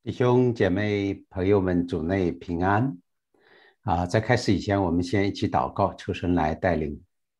弟兄姐妹、朋友们，主内平安在开始以前，我们先一起祷告，求神来带领。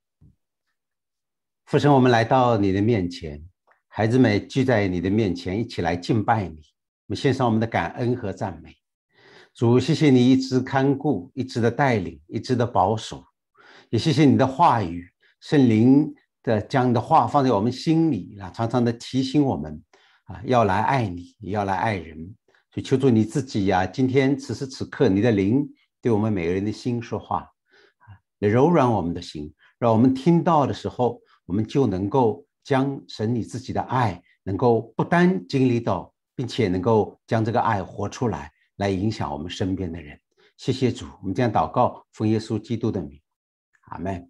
父神，我们来到你的面前，孩子们聚在你的面前，一起来敬拜你。我们献上我们的感恩和赞美。主，谢谢你一直看顾，一直的带领，一直的保守，也谢谢你的话语，圣灵的将你的话放在我们心里，常常的提醒我们要来爱你，也要来爱人。就求助你自己今天此时此刻，你的灵对我们每个人的心说话，也柔软我们的心，让我们听到的时候，我们就能够将神你自己的爱，能够不单经历到，并且能够将这个爱活出来，来影响我们身边的人。谢谢主，我们这样祷告，奉耶稣基督的名，阿们。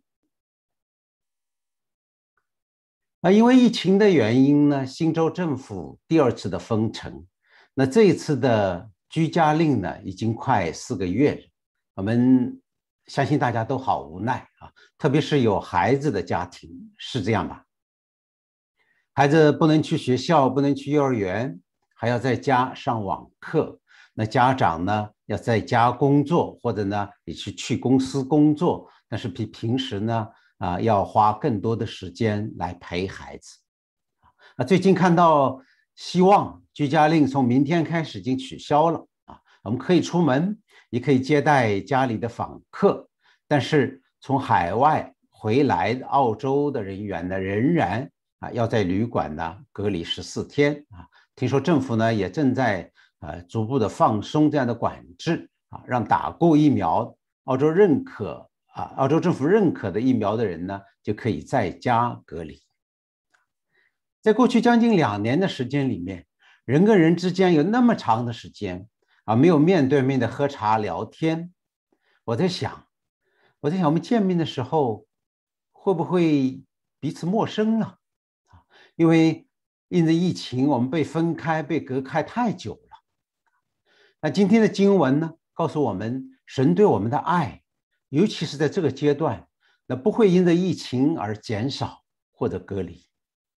因为疫情的原因呢，新州政府第二次的封城，那这一次的居家令呢，已经快4个月了。我们相信大家都好无奈特别是有孩子的家庭是这样吧？孩子不能去学校，不能去幼儿园，还要在家上网课。那家长呢，要在家工作，或者呢，也去公司工作，但是比平时呢，要花更多的时间来陪孩子。最近看到希望居家令从明天开始已经取消了我们可以出门，也可以接待家里的访客，但是从海外回来的澳洲的人员呢，仍然要在旅馆呢隔离14天听说政府呢也正在逐步的放松这样的管制让打过疫苗、澳洲政府认可的疫苗的人呢就可以在家隔离。在过去将近2年的时间里面，人跟人之间有那么长的时间没有面对面的喝茶聊天。我在想我们见面的时候会不会彼此陌生了因为因着疫情，我们被分开、被隔开太久了。那今天的经文呢，告诉我们神对我们的爱，尤其是在这个阶段，那不会因着疫情而减少或者隔离。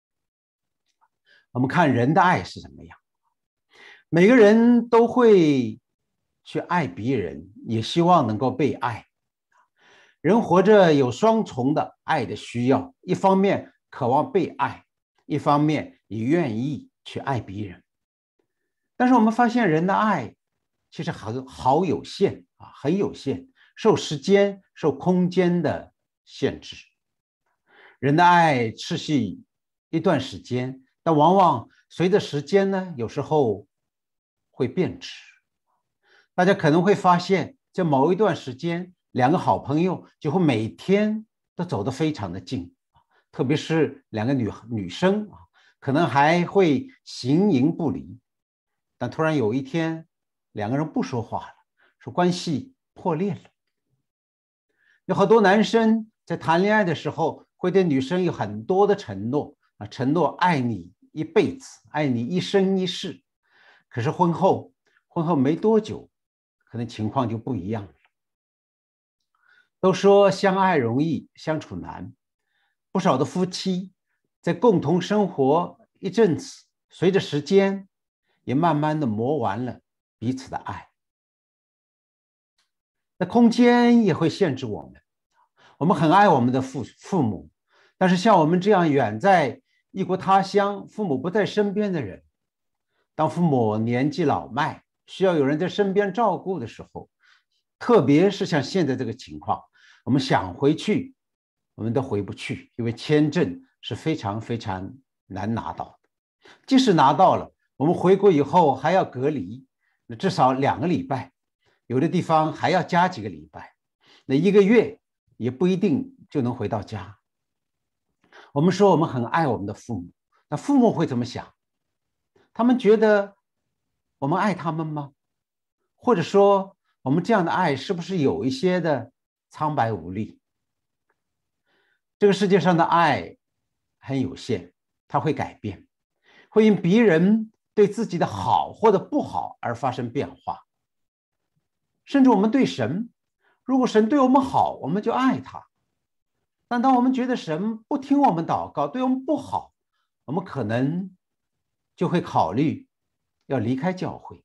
我们看人的爱是怎么样，每个人都会去爱别人，也希望能够被爱。人活着有双重的爱的需要，一方面渴望被爱，一方面也愿意去爱别人。但是我们发现人的爱其实好有限很有限，受时间、受空间的限制。人的爱持续一段时间，但往往随着时间呢，有时候会变质。大家可能会发现，在某一段时间，2个好朋友就会每天都走得非常的近，特别是2个女生可能还会形影不离。但突然有一天，2个人不说话了，说关系破裂了。有好多男生在谈恋爱的时候，会对女生有很多的承诺承诺爱你一辈子，爱你一生一世。可是婚后没多久，可能情况就不一样了。都说相爱容易相处难，不少的夫妻在共同生活一阵子，随着时间也慢慢的磨完了彼此的爱。那空间也会限制我们，我们很爱我们的父母，但是像我们这样远在异国他乡，父母不在身边的人，当父母年纪老迈，需要有人在身边照顾的时候，特别是像现在这个情况，我们想回去，我们都回不去，因为签证是非常非常难拿到的。即使拿到了，我们回国以后还要隔离，那至少2个礼拜，有的地方还要加几个礼拜，那1个月也不一定就能回到家。我们说我们很爱我们的父母，那父母会怎么想？他们觉得我们爱他们吗？或者说我们这样的爱是不是有一些的苍白无力？这个世界上的爱很有限，它会改变，会因别人对自己的好或者不好而发生变化。甚至我们对神，如果神对我们好，我们就爱他。但当我们觉得神不听我们祷告，对我们不好，我们可能就会考虑要离开教会，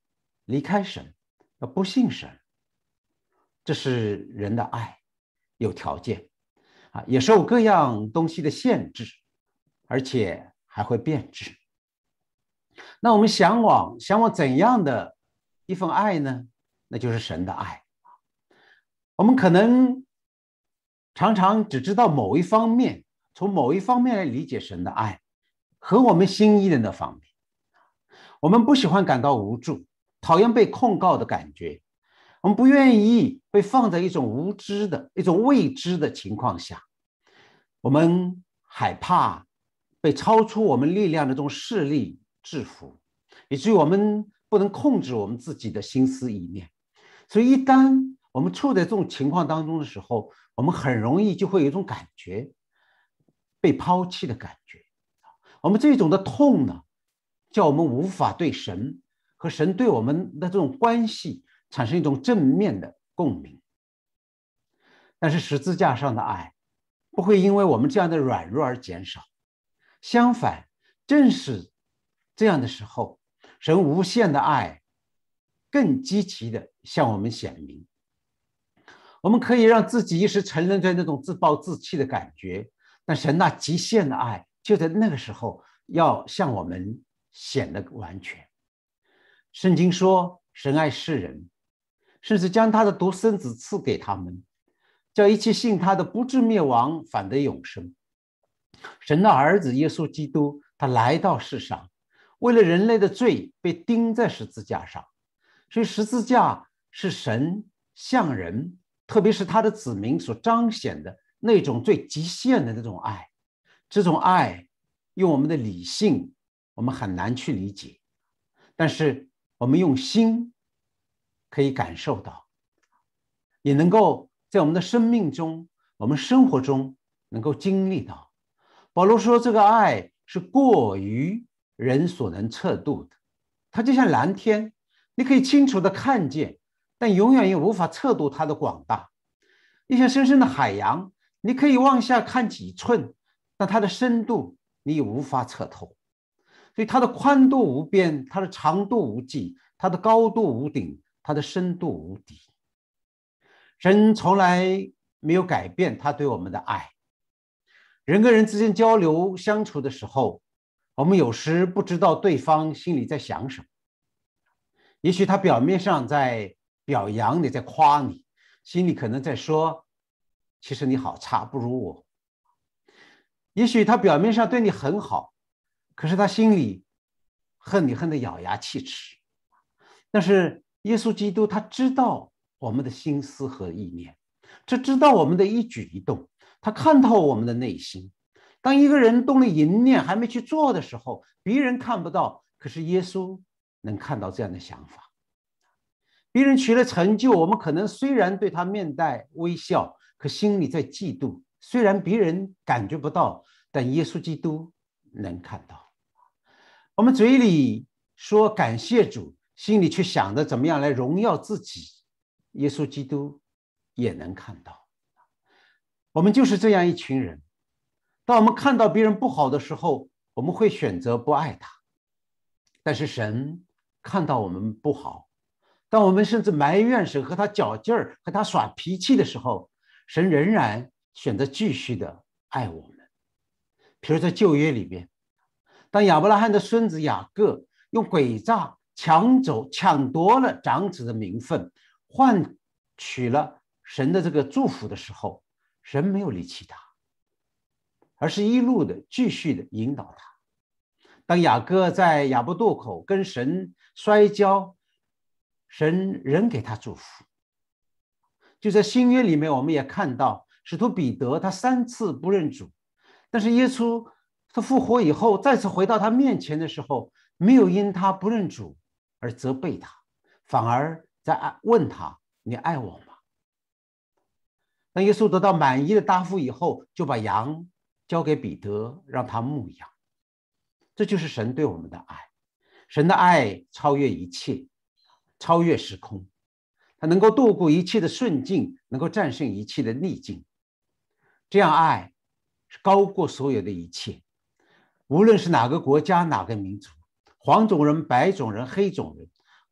离开神，要不信神。这是人的爱，有条件也受各样东西的限制，而且还会变质。那我们向往怎样的一份爱呢？那就是神的爱。我们可能常常只知道某一方面，从某一方面来理解神的爱，和我们心意的那方面。我们不喜欢感到无助，讨厌被控告的感觉，我们不愿意被放在一种无知的、一种未知的情况下，我们害怕被超出我们力量的这种势力制服，以至于我们不能控制我们自己的心思意念。所以一旦我们处在这种情况当中的时候，我们很容易就会有一种感觉，被抛弃的感觉。我们这种的痛呢，叫我们无法对神和神对我们的这种关系产生一种正面的共鸣。但是十字架上的爱不会因为我们这样的软弱而减少，相反，正是这样的时候，神无限的爱更积极的向我们显明。我们可以让自己一时沉沦在那种自暴自弃的感觉，但神那极限的爱就在那个时候要向我们显得完全。圣经说，神爱世人，甚至将他的独生子赐给他们，叫一切信他的不至灭亡，反得永生。神的儿子耶稣基督，他来到世上，为了人类的罪被钉在十字架上。所以十字架是神向人，特别是他的子民所彰显的那种最极限的那种爱。这种爱用我们的理性我们很难去理解，但是我们用心可以感受到，也能够在我们的生命中，我们生活中能够经历到。保罗说，这个爱是过于人所能测度的，它就像蓝天，你可以清楚的看见，但永远也无法测度它的广大。就像深深的海洋，你可以往下看几寸，但它的深度你也无法测透。所以它的宽度无边，它的长度无际，它的高度无顶，它的深度无底。神从来没有改变他对我们的爱。人跟人之间交流相处的时候，我们有时不知道对方心里在想什么。也许他表面上在表扬你，在夸你，心里可能在说，其实你好差，不如我。也许他表面上对你很好，可是他心里恨你恨得咬牙切齿。但是耶稣基督他知道我们的心思和意念，他知道我们的一举一动，他看透我们的内心。当一个人动了淫念还没去做的时候，别人看不到，可是耶稣能看到这样的想法。别人取了成就，我们可能虽然对他面带微笑，可心里在嫉妒。虽然别人感觉不到，但耶稣基督能看到。我们嘴里说感谢主，心里却想着怎么样来荣耀自己，耶稣基督也能看到。我们就是这样一群人，当我们看到别人不好的时候，我们会选择不爱他。但是神看到我们不好，当我们甚至埋怨神和他较劲儿，和他耍脾气的时候，神仍然选择继续的爱我们。比如在旧约里面，当亚伯拉罕的孙子雅各用诡诈抢夺了长子的名分，换取了神的这个祝福的时候，神没有离弃他，而是一路的继续的引导他。当雅各在亚伯渡口跟神摔跤，神仍给他祝福。就在新约里面，我们也看到使徒彼得他3次不认主，但是耶稣他复活以后再次回到他面前的时候，没有因他不认主而责备他，反而在问他，你爱我吗？当耶稣得到满意的答复以后，就把羊交给彼得，让他牧养。这就是神对我们的爱。神的爱超越一切，超越时空，他能够度过一切的顺境，能够战胜一切的逆境。这样爱是高过所有的一切，无论是哪个国家哪个民族，黄种人白种人黑种人，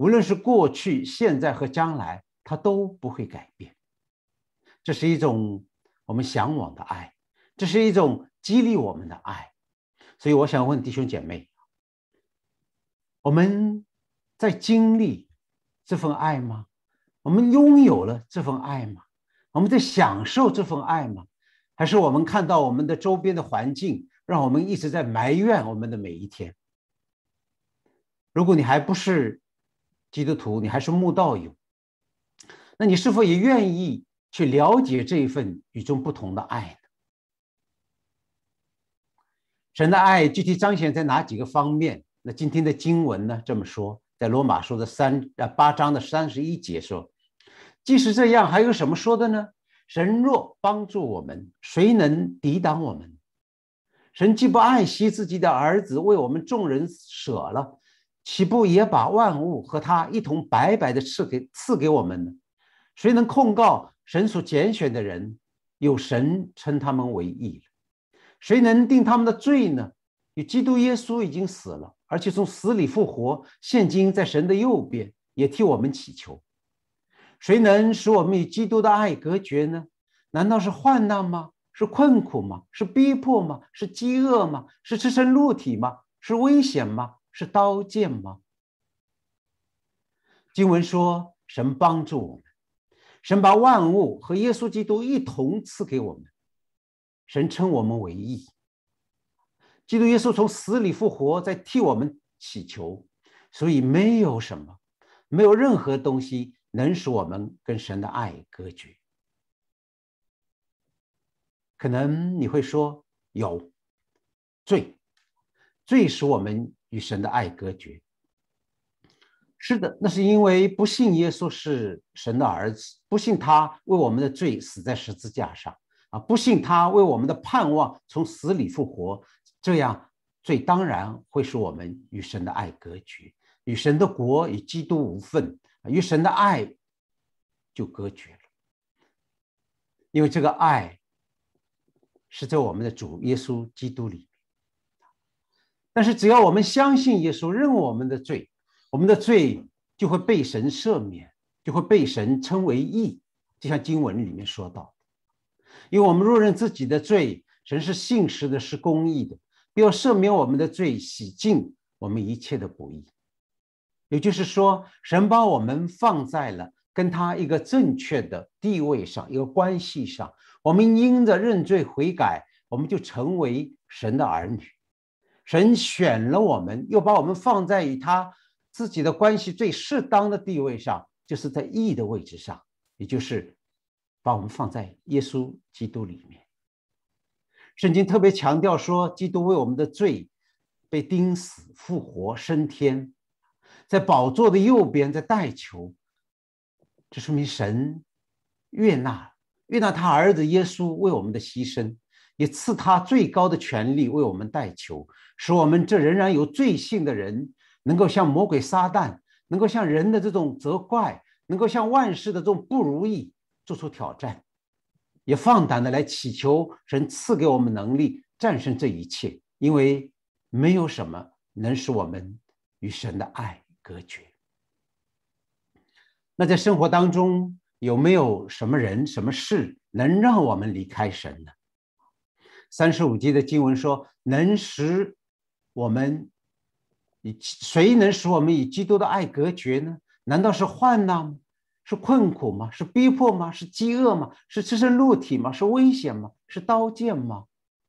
无论是过去、现在和将来，它都不会改变。这是一种我们向往的爱，这是一种激励我们的爱。所以我想问弟兄姐妹，我们在经历这份爱吗？我们拥有了这份爱吗？我们在享受这份爱吗？还是我们看到我们的周边的环境，让我们一直在埋怨我们的每一天？如果你还不是基督徒，你还是慕道友，那你是否也愿意去了解这一份与众不同的爱呢？神的爱具体彰显在哪几个方面？那今天的经文呢这么说，在罗马书的8章的31节说，即使这样，还有什么说的呢？神若帮助我们，谁能抵挡我们？神既不爱惜自己的儿子，为我们众人舍了，岂不也把万物和他一同白白的赐给我们呢？谁能控告神所拣选的人？有神称他们为义了。谁能定他们的罪呢？与基督耶稣已经死了，而且从死里复活，现今在神的右边，也替我们祈求。谁能使我们与基督的爱隔绝呢？难道是患难吗？是困苦吗？是逼迫吗？是饥饿吗？是赤身露体吗？是危险吗？是刀剑吗？经文说，神帮助我们，神把万物和耶稣基督一同赐给我们，神称我们为义。基督耶稣从死里复活，在替我们祈求，所以没有什么，没有任何东西能使我们跟神的爱隔绝。可能你会说，有罪，罪使我们与神的爱隔绝。是的，那是因为不信耶稣是神的儿子，不信他为我们的罪死在十字架上啊，不信他为我们的盼望从死里复活，这样罪当然会使我们与神的爱隔绝，与神的国与基督无份，与神的爱就隔绝了。因为这个爱是在我们的主耶稣基督里面。但是只要我们相信耶稣，认我们的罪，我们的罪就会被神赦免，就会被神称为义，就像经文里面说到的。因为我们若认自己的罪，神是信实的，是公义的，必要赦免我们的罪，洗净我们一切的不义。也就是说，神把我们放在了跟他一个正确的地位上，一个关系上，我们因着认罪悔改，我们就成为神的儿女。神选了我们，又把我们放在与他自己的关系最适当的地位上，就是在义的位置上，也就是把我们放在耶稣基督里面。圣经特别强调说，基督为我们的罪被钉死、复活、升天，在宝座的右边在代求。这说明神悦纳他儿子耶稣为我们的牺牲，也赐他最高的权利为我们代求，使我们这仍然有罪性的人，能够向魔鬼撒旦，能够向人的这种责怪，能够向万事的这种不如意做出挑战，也放胆的来祈求神赐给我们能力战胜这一切，因为没有什么能使我们与神的爱隔绝。那在生活当中，有没有什么人、什么事能让我们离开神呢？35节的经文说，谁能使我们与基督的爱隔绝呢？难道是患难吗？是困苦吗？是逼迫吗？是饥饿吗？是赤身露体吗？是危险吗？是刀剑吗？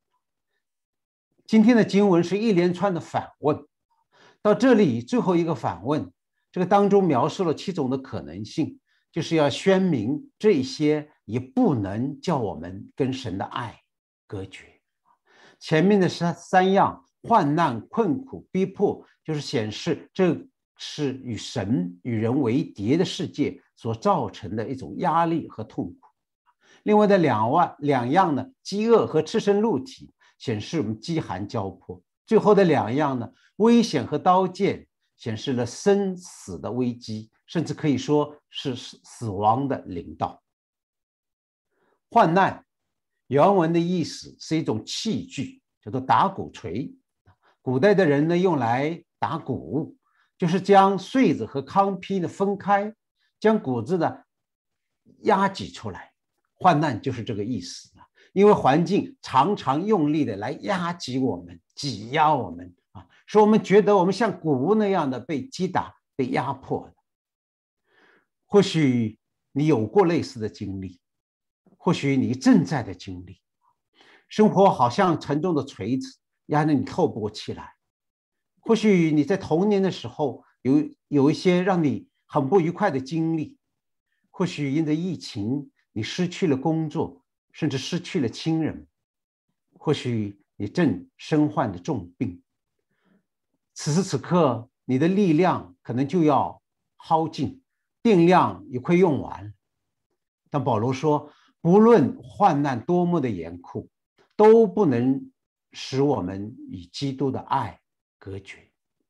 今天的经文是一连串的反问，到这里最后一个反问，这个当中描述了7种的可能性，就是要宣明这些也不能叫我们跟神的爱隔绝。前面的三样，患难、困苦、逼迫，就是显示这是与神与人为敌的世界所造成的一种压力和痛苦。另外的两样呢，饥饿和赤身露体，显示我们饥寒交迫。最后的2样呢，危险和刀剑，显示了生死的危机，甚至可以说是死亡的临到。患难原文的意思是一种器具，叫做打鼓锤。古代的人呢，用来打谷物， 就是将穗子和糠坯呢分开，将谷子呢压挤出来。患难就是这个意思，因为环境常常用力的来压挤我们，挤压我们啊，使我们觉得我们像谷物那样的被击打、被压迫的。或许你有过类似的经历，或许你正在的经历，生活好像沉重的锤子，压得你透不过气来。或许你在童年的时候有一些让你很不愉快的经历，或许因着疫情你失去了工作，甚至失去了亲人，或许你正身患着重病。此时此刻，你的力量可能就要耗尽，电量也快用完。但保罗说，不论患难多么的严酷，都不能使我们与基督的爱隔绝。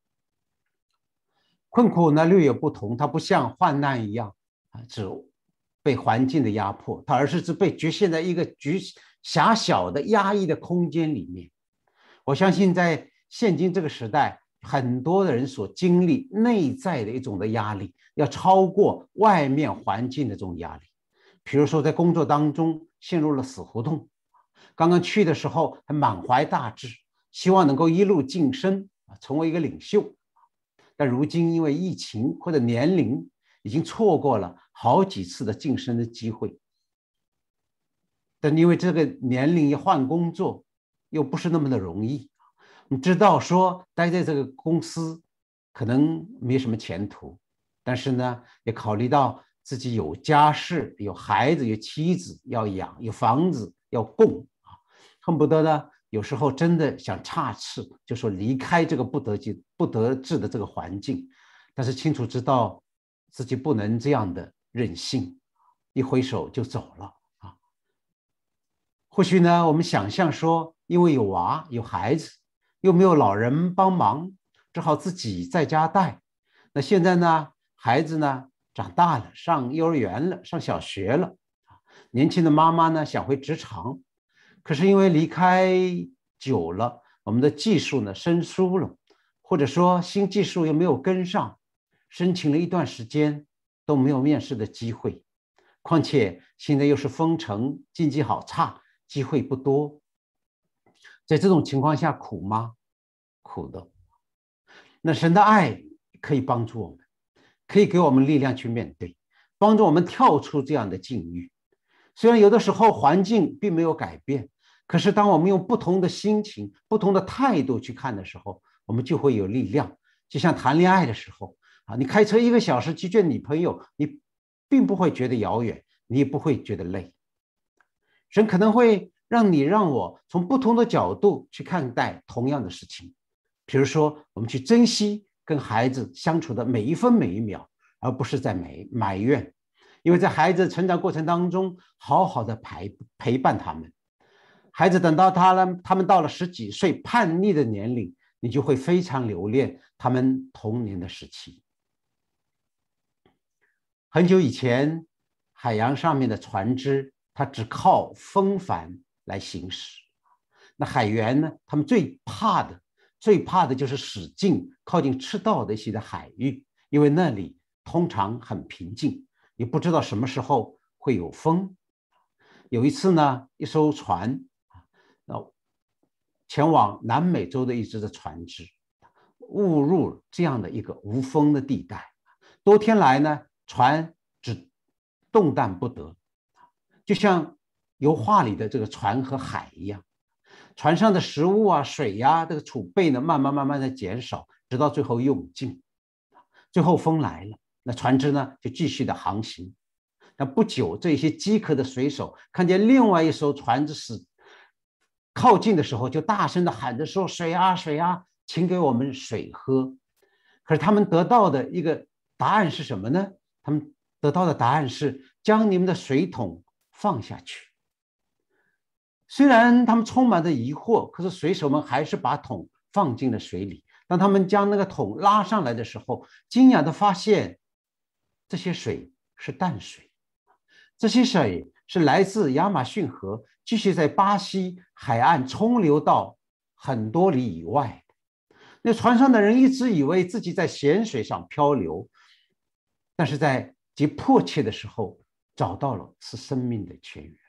困苦呢略有不同，它不像患难一样只被环境的压迫，它而是被局限在一个狭小的压抑的空间里面。我相信在现今这个时代，很多的人所经历内在的一种的压力，要超过外面环境的这种压力。比如说在工作当中陷入了死胡同，刚刚去的时候还满怀大志，希望能够一路晋升，成为一个领袖。但如今因为疫情或者年龄，已经错过了好几次的晋升的机会。但因为这个年龄一换工作，又不是那么的容易。你知道说待在这个公司可能没什么前途，但是呢，也考虑到自己有家室、有孩子、有妻子要养、有房子要供恨不得呢，有时候真的想插翅，就说离开这个不得志的这个环境，但是清楚知道自己不能这样的任性，一挥手就走了啊。或许呢，我们想象说，因为有娃有孩子，又没有老人帮忙，只好自己在家带。那现在呢，孩子呢长大了，上幼儿园了，上小学了，年轻的妈妈呢想回职场。可是因为离开久了，我们的技术呢生疏了，或者说新技术又没有跟上，申请了一段时间都没有面试的机会。况且现在又是封城，经济好差，机会不多。在这种情况下苦吗？苦的。那神的爱可以帮助我们，可以给我们力量去面对，帮助我们跳出这样的境遇。虽然有的时候环境并没有改变，可是当我们用不同的心情、不同的态度去看的时候，我们就会有力量。就像谈恋爱的时候你开车1个小时去见女朋友，你并不会觉得遥远，你也不会觉得累。神可能会让我从不同的角度去看待同样的事情。比如说，我们去珍惜跟孩子相处的每一分每一秒，而不是在埋怨。因为在孩子成长过程当中，好好的陪伴他们。孩子等到他们到了10几岁叛逆的年龄，你就会非常留恋他们童年的时期。很久以前，海洋上面的船只，它只靠风帆来行驶。那海员呢，他们最怕的就是驶进靠近赤道的一些的海域，因为那里通常很平静，也不知道什么时候会有风。有一次呢，一艘船前往南美洲的一支的船只误入这样的一个无风的地带，多天来呢，船只动弹不得，就像油画里的这个船和海一样。船上的食物水这个储备呢，慢慢的减少，直到最后用尽。最后风来了，那船只呢就继续的航行。那不久，这些饥渴的水手看见另外一艘船只靠近的时候，就大声的喊着说：“水啊，水啊，请给我们水喝。”可是他们得到的一个答案是什么呢？他们得到的答案是将你们的水桶放下去。虽然他们充满着疑惑，可是水手们还是把桶放进了水里。当他们将那个桶拉上来的时候，惊讶的发现这些水是淡水。这些水是来自亚马逊河，继续在巴西海岸冲流到很多里以外。 那船上的人一直以为自己在咸水上漂流，但是在极迫切的时候找到了是生命的泉源。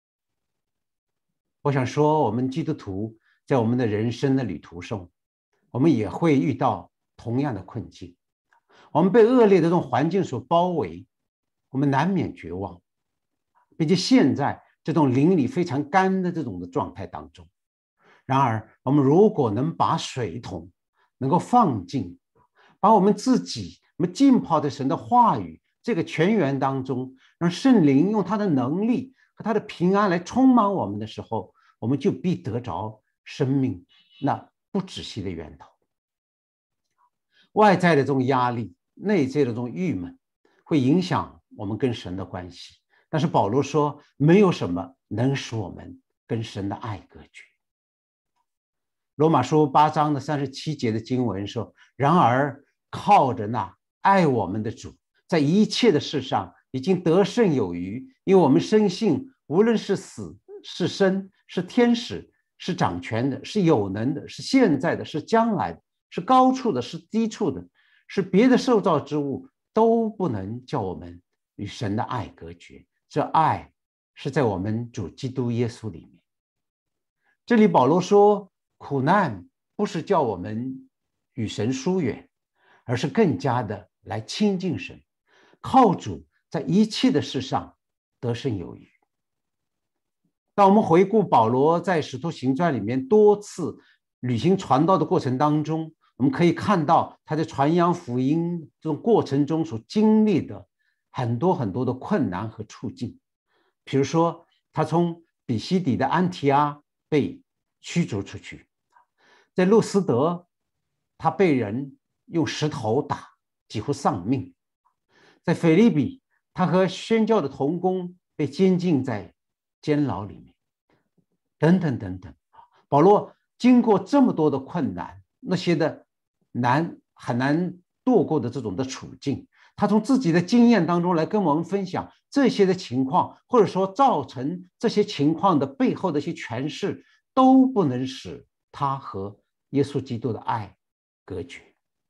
我想说，我们基督徒在我们的人生的旅途上，我们也会遇到同样的困境。我们被恶劣的这种环境所包围，我们难免绝望，并且陷在这种灵里非常干的这种的状态当中。然而，我们如果能把水桶能够放进，把我们自己浸泡在神的话语这个泉源当中，让圣灵用他的能力和他的平安来充满我们的时候，我们就必得着生命那不止息的源头。外在的这种压力，内在的这种郁闷，会影响我们跟神的关系。但是保罗说，没有什么能使我们跟神的爱隔绝。罗马书8章的37节的经文说，然而靠着那爱我们的主，在一切的事上已经得胜有余，因为我们深信，无论是死是生，是天使，是掌权的，是有能的，是现在的，是将来的，是高处的，是低处的，是别的受造之物，都不能叫我们与神的爱隔绝。这爱是在我们主基督耶稣里面。这里保罗说，苦难不是叫我们与神疏远，而是更加的来亲近神，靠主在一切的事上得胜有余。当我们回顾保罗在使徒行传里面多次旅行传道的过程当中，我们可以看到他在传扬福音这种过程中所经历的很多很多的困难和处境。比如说，他从比西底的安提阿被驱逐出去，在路斯德他被人用石头打，几乎丧命；在腓立比，他和宣教的同工被监禁在监牢里面，等等等等。保罗经过这么多的困难，那些的很难度过的这种的处境，他从自己的经验当中来跟我们分享这些的情况，或者说造成这些情况的背后的一些诠释，都不能使他和耶稣基督的爱隔绝。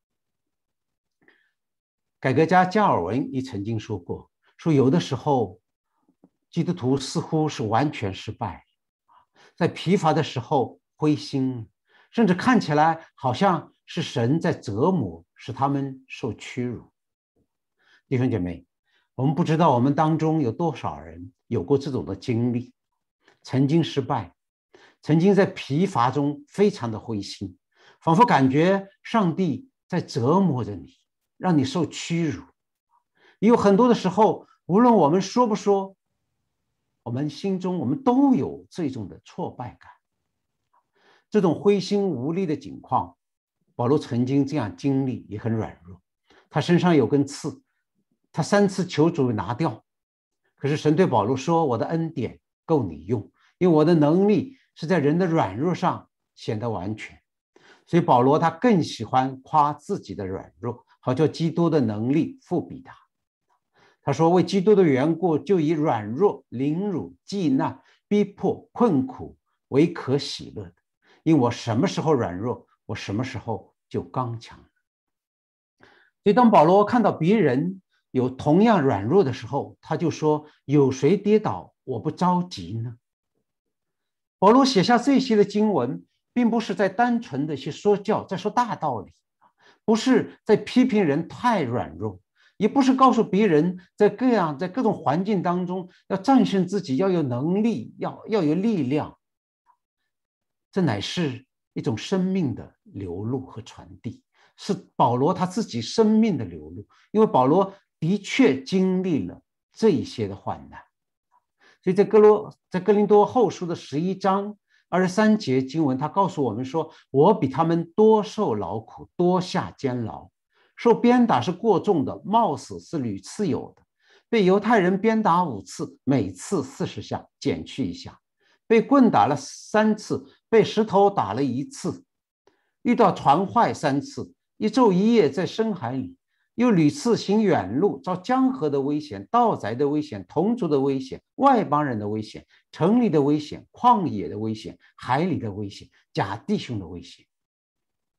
改革家加尔文也曾经说过，说有的时候基督徒似乎是完全失败，在疲乏的时候灰心，甚至看起来好像是神在折磨，使他们受屈辱。弟兄姐妹，我们不知道我们当中有多少人有过这种的经历，曾经失败，曾经在疲乏中非常的灰心，仿佛感觉上帝在折磨着你，让你受屈辱。有很多的时候，无论我们说不说，我们心中我们都有这种的挫败感。这种灰心无力的境况，保罗曾经这样经历，也很软弱。他身上有根刺，他3次求主拿掉，可是神对保罗说，我的恩典够你用，因为我的能力是在人的软弱上显得完全。所以保罗他更喜欢夸自己的软弱，好叫基督的能力复庇他。他说，为基督的缘故，就以软弱、凌辱、忌难、逼迫、困苦为可喜乐的，因我什么时候软弱，我什么时候就刚强。所以当保罗看到别人有同样软弱的时候，他就说，有谁跌倒，我不着急呢？保罗写下这些的经文，并不是在单纯的去说教，在说大道理，不是在批评人太软弱，也不是告诉别人在各种环境当中要战胜自己，要有能力，要有力量。这乃是一种生命的流露和传递，是保罗他自己生命的流露，因为保罗的确经历了这一些的患难。所以在哥林多后书的11章23节经文，他告诉我们说，我比他们多受劳苦，多下监牢，受鞭打是过重的，冒死是屡次有的，被犹太人鞭打5次，每次40下，减去1下，被棍打了3次，被石头打了1次，遇到船坏3次，1昼1夜在深海里，又屡次行远路，遭江河的危险，盗贼的危险，同族的危险，外邦人的危险，城里的危险，旷野的危险，海里的危险，假弟兄的危险。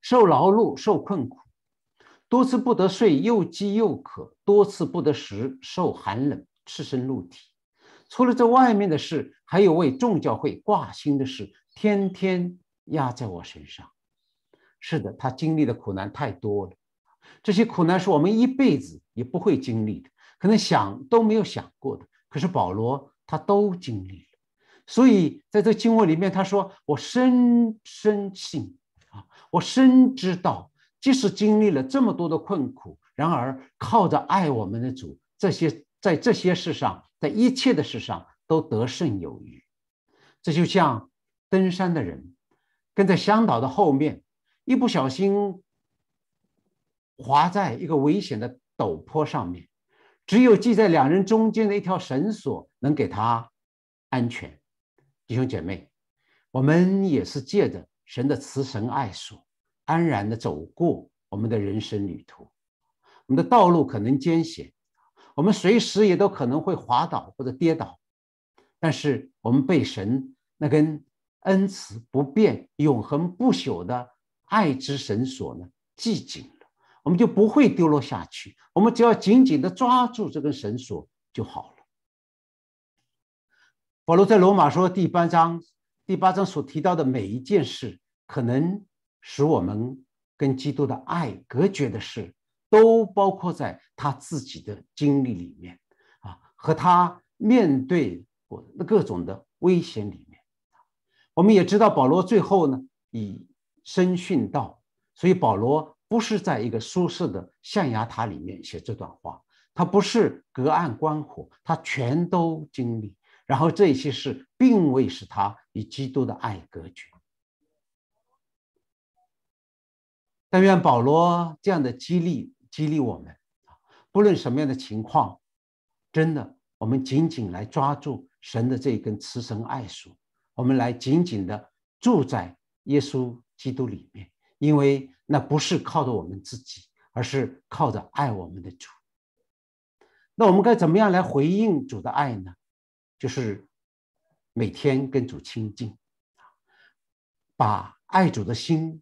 受劳碌，受困苦，多次不得睡，又饥又渴，多次不得食，受寒冷，赤身露体。除了这外面的事，还有为众教会挂心的事，天天压在我身上。是的，他经历的苦难太多了，这些苦难是我们一辈子也不会经历的，可能想都没有想过的。可是保罗他都经历了，所以在这经文里面他说：“我深深信啊，我深知道，即使经历了这么多的困苦，然而靠着爱我们的主，在这些事上，在一切的事上都得胜有余。”这就像登山的人跟在向导的后面，一不小心滑在一个危险的陡坡上面，只有系在两人中间的一条绳索能给他安全。弟兄姐妹，我们也是借着神的慈神爱所，安然的走过我们的人生旅途。我们的道路可能艰险，我们随时也都可能会滑倒或者跌倒，但是我们被神那根恩慈不变、永恒不朽的爱之绳索呢系紧了，我们就不会丢落下去。我们只要紧紧的抓住这根绳索就好了。保罗在罗马说第八章所提到的每一件事，可能使我们跟基督的爱隔绝的事，都包括在他自己的经历里面啊，和他面对各种的危险里面。我们也知道保罗最后呢以身殉道，所以保罗不是在一个舒适的象牙塔里面写这段话，他不是隔岸观火，他全都经历。然后这些事并未使他与基督的爱隔绝。但愿保罗这样的激励我们，不论什么样的情况，真的我们紧紧来抓住神的这根慈神爱索，我们来紧紧的住在耶稣基督里面，因为那不是靠着我们自己，而是靠着爱我们的主。那我们该怎么样来回应主的爱呢？就是每天跟主亲近，把爱主的心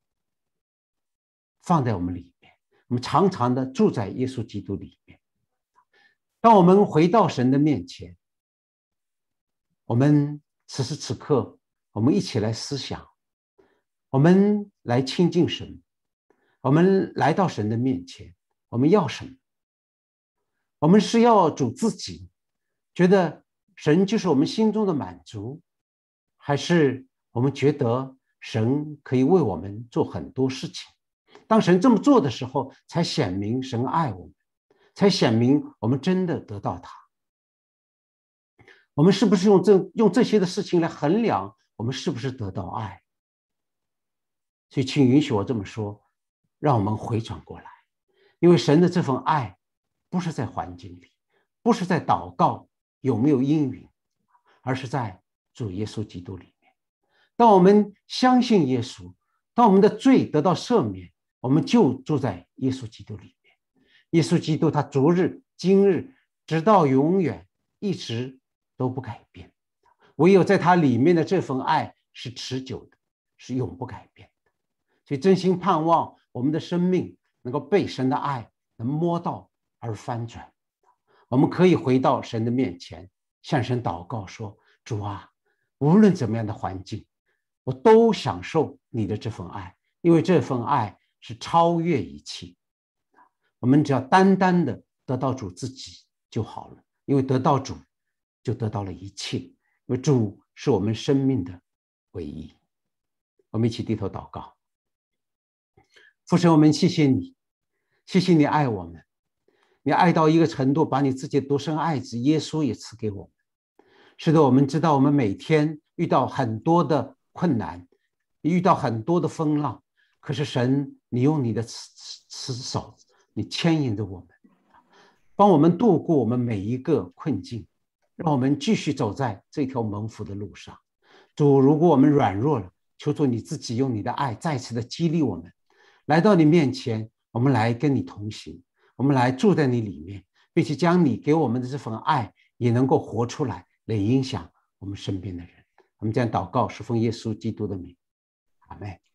放在我们里面，我们常常的住在耶稣基督里面。当我们回到神的面前，我们此时此刻，我们一起来思想，我们来亲近神，我们来到神的面前，我们要什么？我们是要主自己，觉得神就是我们心中的满足，还是我们觉得神可以为我们做很多事情？当神这么做的时候，才显明神爱我们，才显明我们真的得到他。我们是不是用这些的事情来衡量我们是不是得到爱？所以请允许我这么说，让我们回转过来，因为神的这份爱不是在环境里，不是在祷告有没有应允，而是在主耶稣基督里面。当我们相信耶稣，当我们的罪得到赦免，我们就住在耶稣基督里面。耶稣基督他昨日今日直到永远一直都不改变，唯有在他里面的这份爱是持久的，是永不改变的。所以真心盼望我们的生命能够被神的爱能摸到而翻转，我们可以回到神的面前，向神祷告说：主啊，无论怎么样的环境，我都享受你的这份爱，因为这份爱是超越一切。我们只要单单的得到主自己就好了，因为得到主就得到了一切，因为主是我们生命的唯一。我们一起低头祷告。父神，我们谢谢你，谢谢你爱我们，你爱到一个程度，把你自己的独生爱子耶稣也赐给我们。是的，我们知道我们每天遇到很多的困难，遇到很多的风浪，可是神，你用你的慈手，你牵引着我们，帮我们度过我们每一个困境，让我们继续走在这条蒙福的路上。主，如果我们软弱了，求主你自己用你的爱再次的激励我们，来到你面前，我们来跟你同行，我们来住在你里面，并且将你给我们的这份爱也能够活出来，来影响我们身边的人。我们将祷告是奉耶稣基督的名，阿们。